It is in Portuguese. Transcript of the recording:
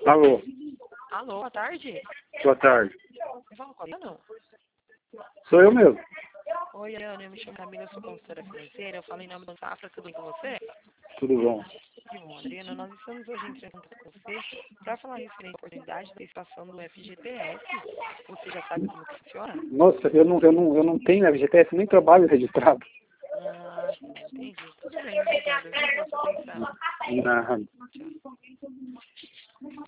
Alô, Alô, boa tarde. boa tarde. Você fala com a Ana? Sou eu mesmo. Oi, Ana, eu me chamo Camila, eu sou consultora financeira. Eu falo em nome da Safra, tudo bem com você? Tudo bom? Que bom, Adriana. Nós estamos hoje entrando em contato com você para falar referente à oportunidade da estação do FGTS. Você já sabe como que funciona? Nossa, eu não tenho FGTS, nem trabalho registrado. Ah, sim, entendi. Tudo bem, obrigada, viu, pela sua atenção. Na, Tchau.